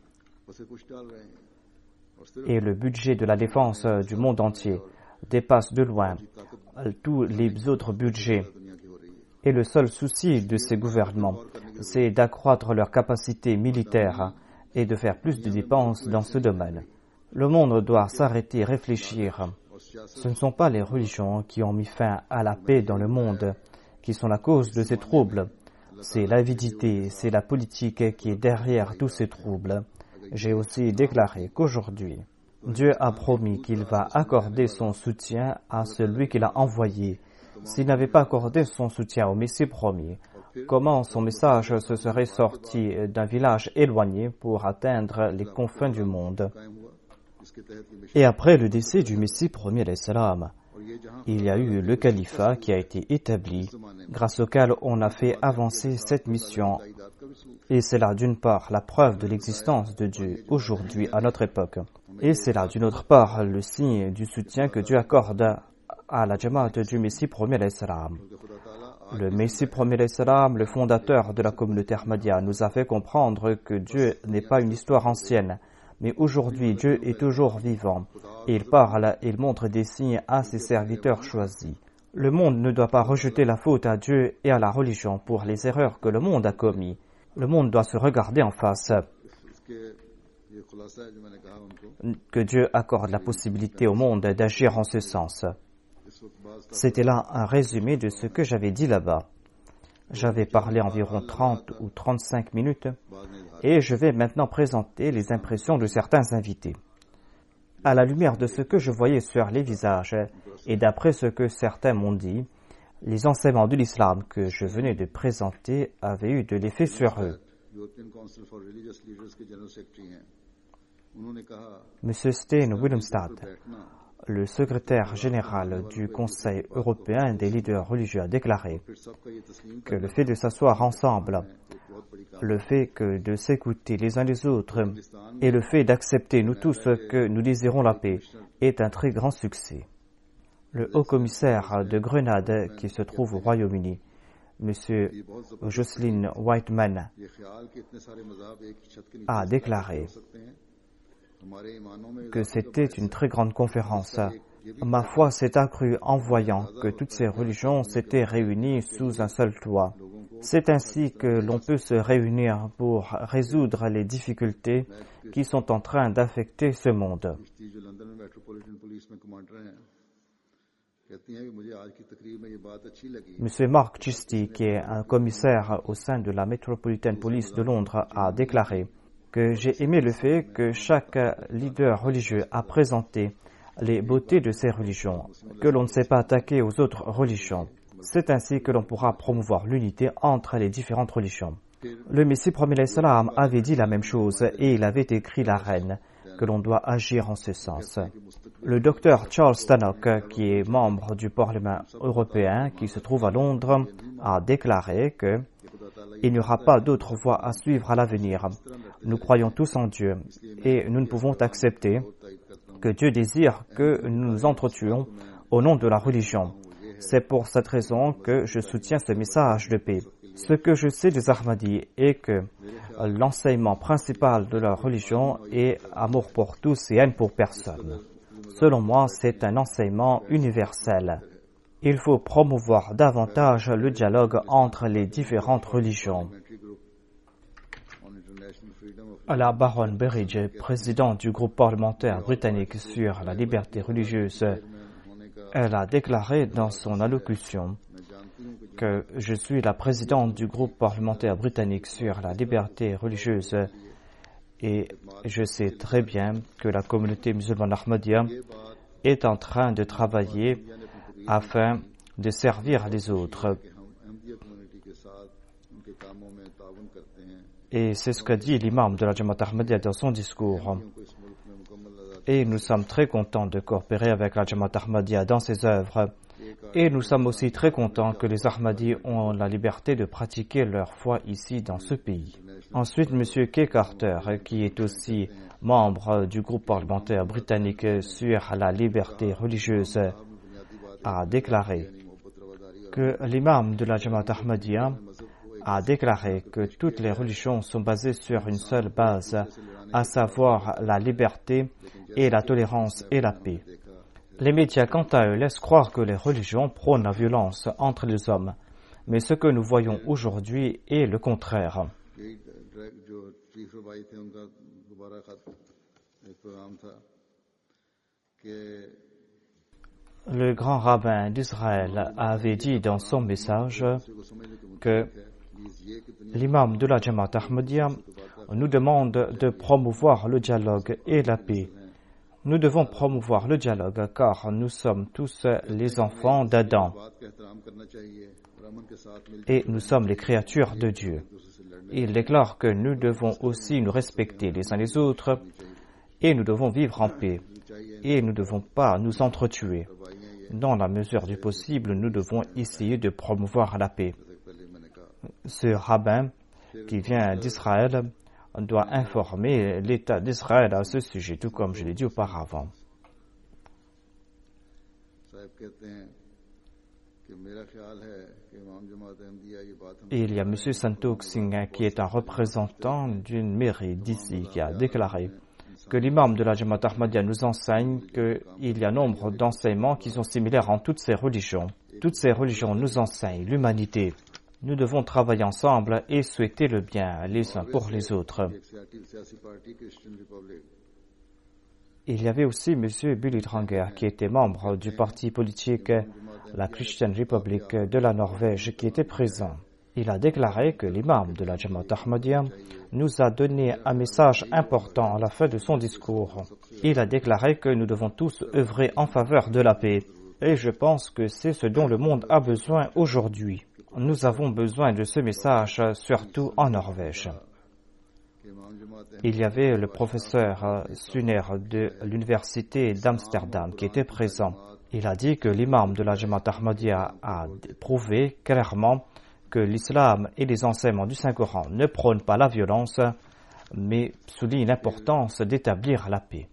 Et le budget de la défense du monde entier dépasse de loin tous les autres budgets. Et le seul souci de ces gouvernements, c'est d'accroître leur capacité militaire et de faire plus de dépenses dans ce domaine. Le monde doit s'arrêter et réfléchir. Ce ne sont pas les religions qui ont mis fin à la paix dans le monde qui sont la cause de ces troubles. C'est l'avidité, c'est la politique qui est derrière tous ces troubles. J'ai aussi déclaré qu'aujourd'hui, Dieu a promis qu'il va accorder son soutien à celui qu'il a envoyé. S'il n'avait pas accordé son soutien au Messie promis, comment son message se serait sorti d'un village éloigné pour atteindre les confins du monde? Et après le décès du Messie promis salam, il y a eu le califat qui a été établi, grâce auquel on a fait avancer cette mission. Et c'est là d'une part la preuve de l'existence de Dieu aujourd'hui à notre époque. Et c'est là d'une autre part le signe du soutien que Dieu accorde à la Jamaat du Messie promis salam. Le Messie promis salam, le fondateur de la communauté Ahmadiyya, nous a fait comprendre que Dieu n'est pas une histoire ancienne, mais aujourd'hui Dieu est toujours vivant et il parle et il montre des signes à ses serviteurs choisis. Le monde ne doit pas rejeter la faute à Dieu et à la religion pour les erreurs que le monde a commises. Le monde doit se regarder en face. Que Dieu accorde la possibilité au monde d'agir en ce sens. C'était là un résumé de ce que j'avais dit là-bas. J'avais parlé environ 30 ou 35 minutes et je vais maintenant présenter les impressions de certains invités. À la lumière de ce que je voyais sur les visages et d'après ce que certains m'ont dit, les enseignements de l'islam que je venais de présenter avaient eu de l'effet sur eux. M. Stein Willemstad le secrétaire général du Conseil européen des leaders religieux a déclaré que le fait de s'asseoir ensemble, le fait de s'écouter les uns les autres et le fait d'accepter nous tous que nous désirons la paix est un très grand succès. Le haut-commissaire de Grenade qui se trouve au Royaume-Uni, M. Jocelyn Whiteman, a déclaré que c'était une très grande conférence. Ma foi s'est accrue en voyant que toutes ces religions s'étaient réunies sous un seul toit. C'est ainsi que l'on peut se réunir pour résoudre les difficultés qui sont en train d'affecter ce monde. M. Mark Chisti, qui est un commissaire au sein de la Metropolitan Police de Londres, a déclaré que j'ai aimé le fait que chaque leader religieux a présenté les beautés de ces religions, que l'on ne s'est pas attaqué aux autres religions. C'est ainsi que l'on pourra promouvoir l'unité entre les différentes religions. Le Messie premier salam avait dit la même chose et il avait écrit la reine que l'on doit agir en ce sens. Le docteur Charles Tannock, qui est membre du Parlement européen, qui se trouve à Londres, a déclaré que il n'y aura pas d'autre voie à suivre à l'avenir. Nous croyons tous en Dieu et nous ne pouvons accepter que Dieu désire que nous nous entretuions au nom de la religion. C'est pour cette raison que je soutiens ce message de paix. Ce que je sais des Ahmadis est que l'enseignement principal de leur religion est amour pour tous et haine pour personne. Selon moi, c'est un enseignement universel. Il faut promouvoir davantage le dialogue entre les différentes religions. La baronne Berridge, présidente du groupe parlementaire britannique sur la liberté religieuse, elle a déclaré dans son allocution que je suis la présidente du groupe parlementaire britannique sur la liberté religieuse et je sais très bien que la communauté musulmane Ahmadiyya est en train de travailler afin de servir les autres. Et c'est ce qu'a dit l'imam de la Jamaat Ahmadiyya dans son discours. Et nous sommes très contents de coopérer avec la Jamaat Ahmadiyya dans ses œuvres. Et nous sommes aussi très contents que les Ahmadis ont la liberté de pratiquer leur foi ici dans ce pays. Ensuite, M. Kay Carter, qui est aussi membre du groupe parlementaire britannique sur la liberté religieuse, a déclaré que l'imam de la Jamaat Ahmadiyya a déclaré que toutes les religions sont basées sur une seule base, à savoir la liberté et la tolérance et la paix. Les médias, quant à eux, laissent croire que les religions prônent la violence entre les hommes, mais ce que nous voyons aujourd'hui est le contraire. Le grand rabbin d'Israël avait dit dans son message que l'imam de la Jamaat Ahmadiyya nous demande de promouvoir le dialogue et la paix. Nous devons promouvoir le dialogue car nous sommes tous les enfants d'Adam et nous sommes les créatures de Dieu. Il déclare que nous devons aussi nous respecter les uns les autres et nous devons vivre en paix et nous ne devons pas nous entretuer. Dans la mesure du possible, nous devons essayer de promouvoir la paix. Ce rabbin qui vient d'Israël doit informer l'État d'Israël à ce sujet, tout comme je l'ai dit auparavant. Et il y a M. Santok Singh qui est un représentant d'une mairie d'ici qui a déclaré que l'imam de la Jamaat Ahmadiyya nous enseigne qu'il y a nombre d'enseignements qui sont similaires en toutes ces religions. Toutes ces religions nous enseignent l'humanité. Nous devons travailler ensemble et souhaiter le bien les uns pour les autres. Il y avait aussi M. Billy Dranger qui était membre du parti politique la Christian Republic de la Norvège qui était présent. Il a déclaré que l'imam de la Jamaat Ahmadiyya nous a donné un message important à la fin de son discours. Il a déclaré que nous devons tous œuvrer en faveur de la paix. Et je pense que c'est ce dont le monde a besoin aujourd'hui. Nous avons besoin de ce message, surtout en Norvège. Il y avait le professeur Suner de l'université d'Amsterdam qui était présent. Il a dit que l'imam de la Jamaat Ahmadiyya a prouvé clairement que l'islam et les enseignements du Saint-Coran ne prônent pas la violence, mais soulignent l'importance d'établir la paix.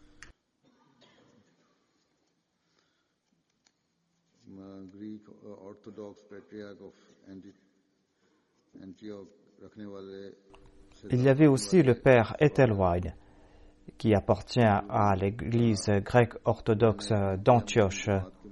Il y avait aussi le père Ethelwine, qui appartient à l'église grecque orthodoxe d'Antioche.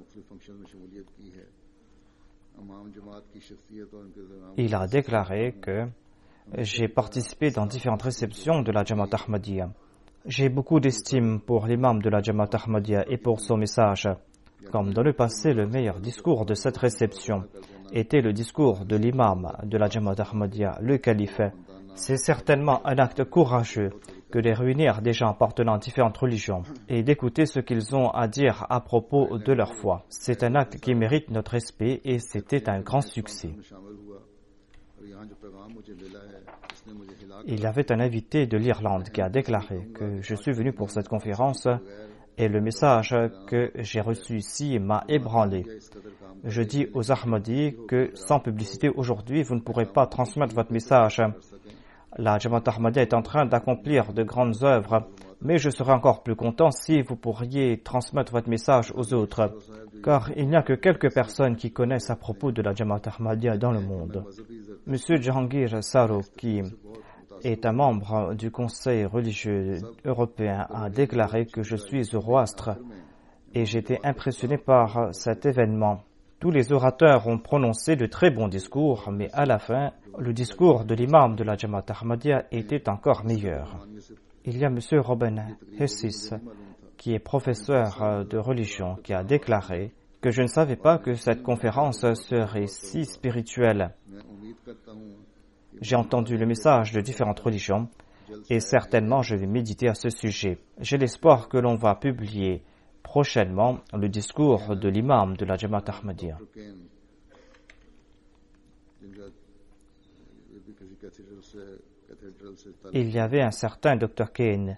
Il a déclaré que j'ai participé dans différentes réceptions de la Jamaat Ahmadiyya. J'ai beaucoup d'estime pour l'imam de la Jamaat Ahmadiyya et pour son message. Comme dans le passé, le meilleur discours de cette réception était le discours de l'imam de la Jamaat Ahmadiyya, le calife. C'est certainement un acte courageux que de réunir des gens appartenant à différentes religions et d'écouter ce qu'ils ont à dire à propos de leur foi. C'est un acte qui mérite notre respect et c'était un grand succès. Il y avait un invité de l'Irlande qui a déclaré que je suis venu pour cette conférence et le message que j'ai reçu ici m'a ébranlé. Je dis aux Ahmadis que sans publicité aujourd'hui, vous ne pourrez pas transmettre votre message. La Jamaat Ahmadiyya est en train d'accomplir de grandes œuvres, mais je serais encore plus content si vous pourriez transmettre votre message aux autres, car il n'y a que quelques personnes qui connaissent à propos de la Jamaat Ahmadiyya dans le monde. Monsieur Jahangir Saro, qui est un membre du Conseil religieux européen, a déclaré que je suis zoroastre et j'étais impressionné par cet événement. Tous les orateurs ont prononcé de très bons discours, mais à la fin, le discours de l'imam de la Jamaat Ahmadiyya était encore meilleur. Il y a M. Robin Hessis, qui est professeur de religion, qui a déclaré que je ne savais pas que cette conférence serait si spirituelle. J'ai entendu le message de différentes religions et certainement je vais méditer à ce sujet. J'ai l'espoir que l'on va publier prochainement le discours de l'imam de la Jamaat Ahmadiyya. Il y avait un certain Dr. Kane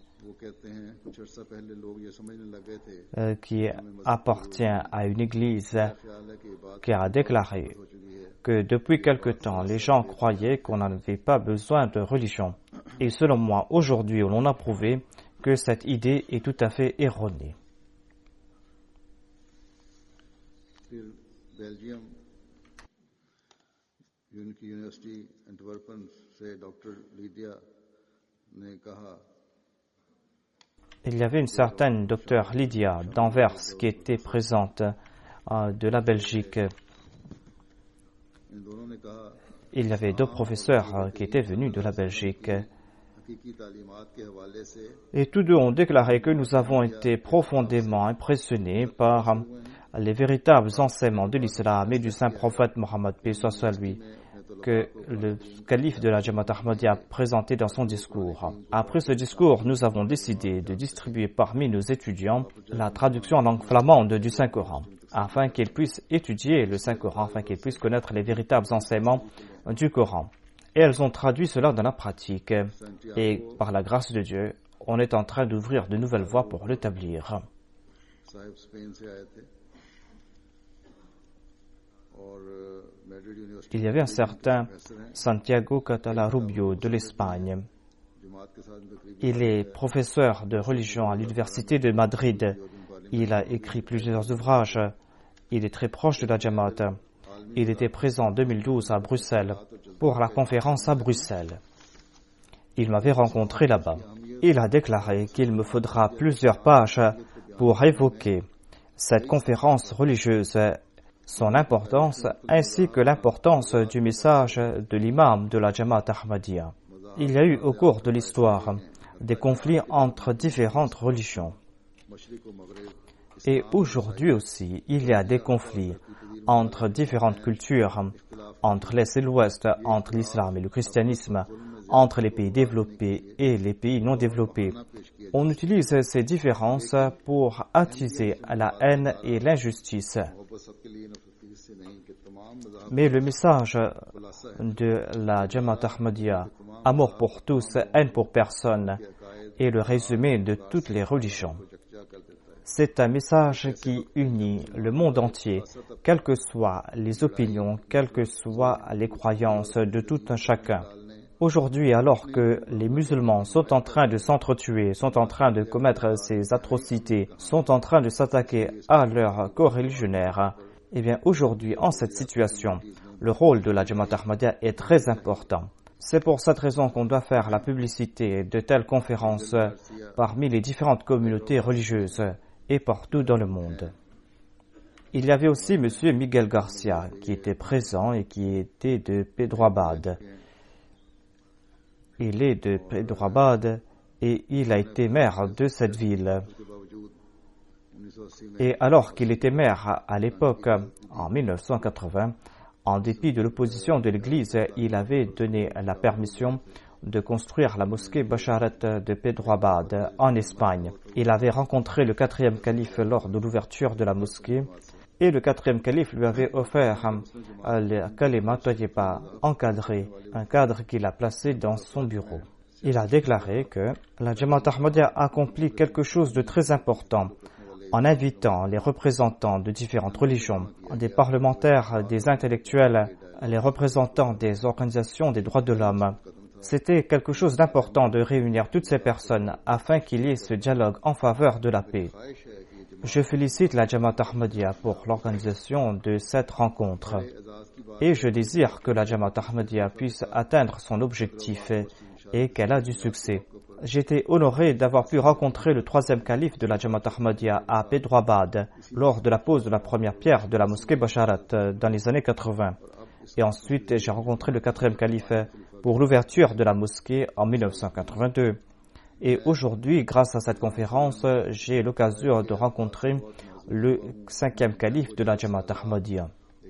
qui appartient à une église qui a déclaré que depuis quelque temps, les gens croyaient qu'on n'avait pas besoin de religion. Et selon moi, aujourd'hui, on a prouvé que cette idée est tout à fait erronée. Il y avait une certaine docteure Lydia d'Anvers qui était présente de la Belgique. Il y avait deux professeurs qui étaient venus de la Belgique. Et tous deux ont déclaré que nous avons été profondément impressionnés par les véritables enseignements de l'islam et du saint prophète Mohammed, paix soit sur lui, que le calife de la Jamaat Ahmadiyya a présenté dans son discours. Après ce discours, nous avons décidé de distribuer parmi nos étudiants la traduction en langue flamande du Saint-Coran, afin qu'ils puissent étudier le Saint-Coran, afin qu'ils puissent connaître les véritables enseignements du Coran. Et elles ont traduit cela dans la pratique. Et par la grâce de Dieu, on est en train d'ouvrir de nouvelles voies pour l'établir. Il y avait un certain Santiago Catala Rubio de l'Espagne. Il est professeur de religion à l'université de Madrid. Il a écrit plusieurs ouvrages. Il est très proche de la Jamaat. Il était présent en 2012 à Bruxelles pour la conférence à Bruxelles. Il m'avait rencontré là-bas. Il a déclaré qu'il me faudra plusieurs pages pour évoquer cette conférence religieuse, son importance ainsi que l'importance du message de l'imam de la Jamaat Ahmadiyya. Il y a eu au cours de l'histoire des conflits entre différentes religions. Et aujourd'hui aussi, il y a des conflits entre différentes cultures, entre l'Est et l'Ouest, entre l'islam et le christianisme, entre les pays développés et les pays non développés. On utilise ces différences pour attiser la haine et l'injustice. Mais le message de la Jamaat Ahmadiyya amour pour tous, haine pour personne, est le résumé de toutes les religions. C'est un message qui unit le monde entier, quelles que soient les opinions, quelles que soient les croyances de tout un chacun. Aujourd'hui, alors que les musulmans sont en train de s'entretuer, sont en train de commettre ces atrocités, sont en train de s'attaquer à leurs coreligionnaires, eh bien aujourd'hui, en cette situation, le rôle de la Jamaat Ahmadiyya est très important. C'est pour cette raison qu'on doit faire la publicité de telles conférences parmi les différentes communautés religieuses et partout dans le monde. Il y avait aussi M. Miguel Garcia qui était présent et qui était de Pedrabad. Il est de Pedrabad et il a été maire de cette ville. Et alors qu'il était maire à l'époque, en 1980, en dépit de l'opposition de l'Église, il avait donné la permission de construire la mosquée Basharat de Pedrabad en Espagne. Il avait rencontré le 4e calife lors de l'ouverture de la mosquée et le 4e calife lui avait offert le kalima tayyiba encadré, un cadre qu'il a placé dans son bureau. Il a déclaré que la Jamaat Ahmadiyya accomplit quelque chose de très important en invitant les représentants de différentes religions, des parlementaires, des intellectuels, les représentants des organisations des droits de l'homme. C'était quelque chose d'important de réunir toutes ces personnes afin qu'il y ait ce dialogue en faveur de la paix. Je félicite la Jamaat Ahmadiyya pour l'organisation de cette rencontre et je désire que la Jamaat Ahmadiyya puisse atteindre son objectif et qu'elle a du succès. J'étais honoré d'avoir pu rencontrer le 3e calife de la Jamaat Ahmadiyya à Pedrabad lors de la pose de la première pierre de la mosquée Basharat dans les années 80. Et ensuite, j'ai rencontré le 4e calife pour l'ouverture de la mosquée en 1982. Et aujourd'hui, grâce à cette conférence, j'ai l'occasion de rencontrer le 5e calife de la Jamaat Ahmadiyya.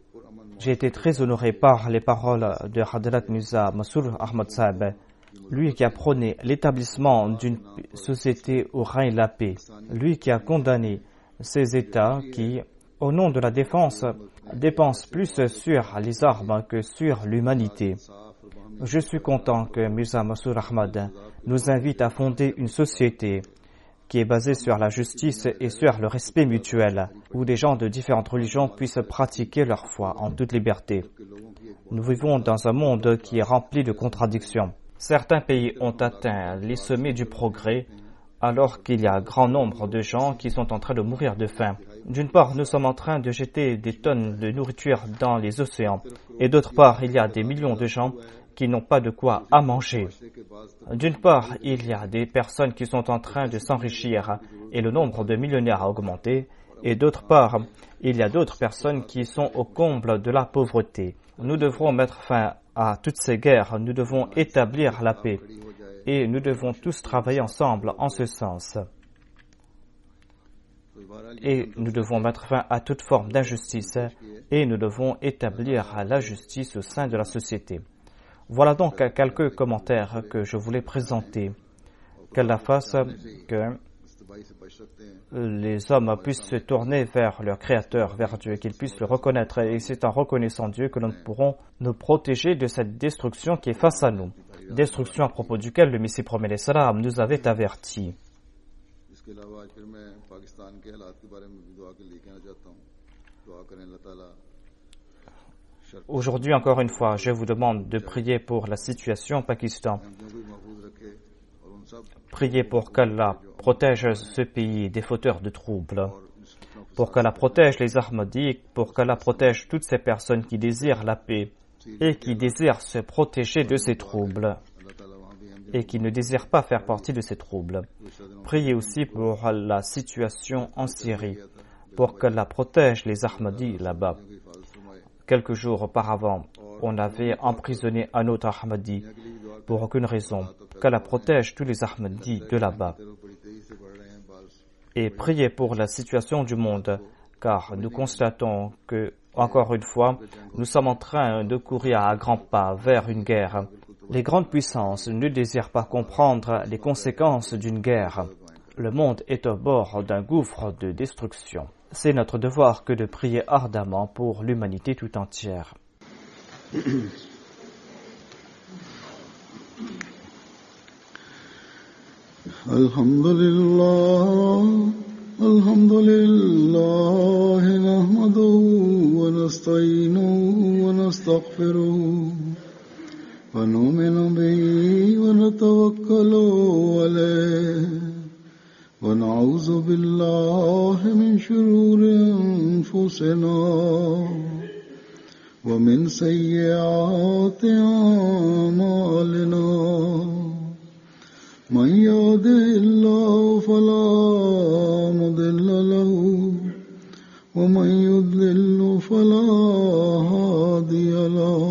J'ai été très honoré par les paroles de Hadrat Mirza Masroor Ahmad Sahib, lui qui a prôné l'établissement d'une société où règne la paix, lui qui a condamné ces États qui, au nom de la défense, dépensent plus sur les armes que sur l'humanité. Je suis content que Mirza Masroor Ahmad nous invite à fonder une société qui est basée sur la justice et sur le respect mutuel, où les gens de différentes religions puissent pratiquer leur foi en toute liberté. Nous vivons dans un monde qui est rempli de contradictions. Certains pays ont atteint les sommets du progrès, alors qu'il y a un grand nombre de gens qui sont en train de mourir de faim. D'une part, nous sommes en train de jeter des tonnes de nourriture dans les océans, et d'autre part, il y a des millions de gens qui n'ont pas de quoi à manger. D'une part, il y a des personnes qui sont en train de s'enrichir et le nombre de millionnaires a augmenté, et d'autre part, il y a d'autres personnes qui sont au comble de la pauvreté. Nous devrons mettre fin à toutes ces guerres, nous devons établir la paix et nous devons tous travailler ensemble en ce sens. Et nous devons mettre fin à toute forme d'injustice et nous devons établir la justice au sein de la société. Voilà donc quelques commentaires que je voulais présenter. Qu'Allah fasse que les hommes puissent se tourner vers leur Créateur, vers Dieu, qu'ils puissent le reconnaître. Et c'est en reconnaissant Dieu que nous pourrons nous protéger de cette destruction qui est face à nous. Destruction à propos duquel le Messie promet salam nous avait avertis. Aujourd'hui, encore une fois, je vous demande de prier pour la situation au Pakistan. Priez pour qu'Allah protège ce pays des fauteurs de troubles, pour qu'Allah protège les Ahmadis, pour qu'Allah protège toutes ces personnes qui désirent la paix et qui désirent se protéger de ces troubles et qui ne désirent pas faire partie de ces troubles. Priez aussi pour la situation en Syrie, pour qu'Allah protège les Ahmadis là-bas. Quelques jours auparavant, on avait emprisonné un autre Ahmadi pour aucune raison. Qu'Allah protège tous les Ahmadis de là-bas. Et priez pour la situation du monde, car nous constatons que, encore une fois, nous sommes en train de courir à grands pas vers une guerre. Les grandes puissances ne désirent pas comprendre les conséquences d'une guerre. Le monde est au bord d'un gouffre de destruction. C'est notre devoir que de prier ardemment pour l'humanité tout entière. الحمد لله نحمده ونستعينه ونستغفره ونؤمن به ونتوكل عليه ونعوذ بالله من شرور أنفسنا ومن سيئات أعمالنا من يهده الله فلا مضل له ومن يضلل فلا هادي له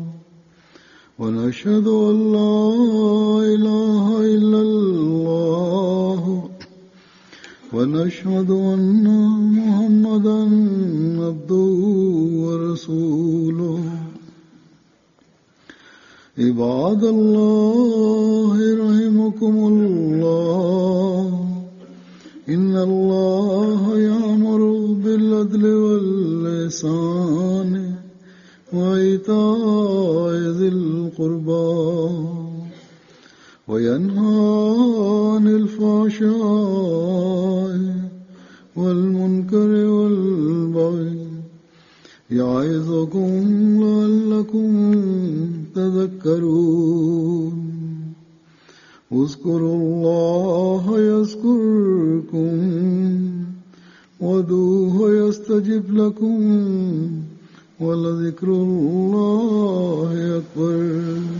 ونشهد أن لا إله إلا الله ونشهد أن محمدا عبده ورسوله عباد الله رحمكم الله إن الله يأمر بالعدل والإحسان وإيتاء ذي القربى وينهى عن الفحشاء والمنكر والبغي يعظكم لعلكم تذكرون اذكروا الله يذكركم وادعوه يستجب لكم ولذكر الله أكبر.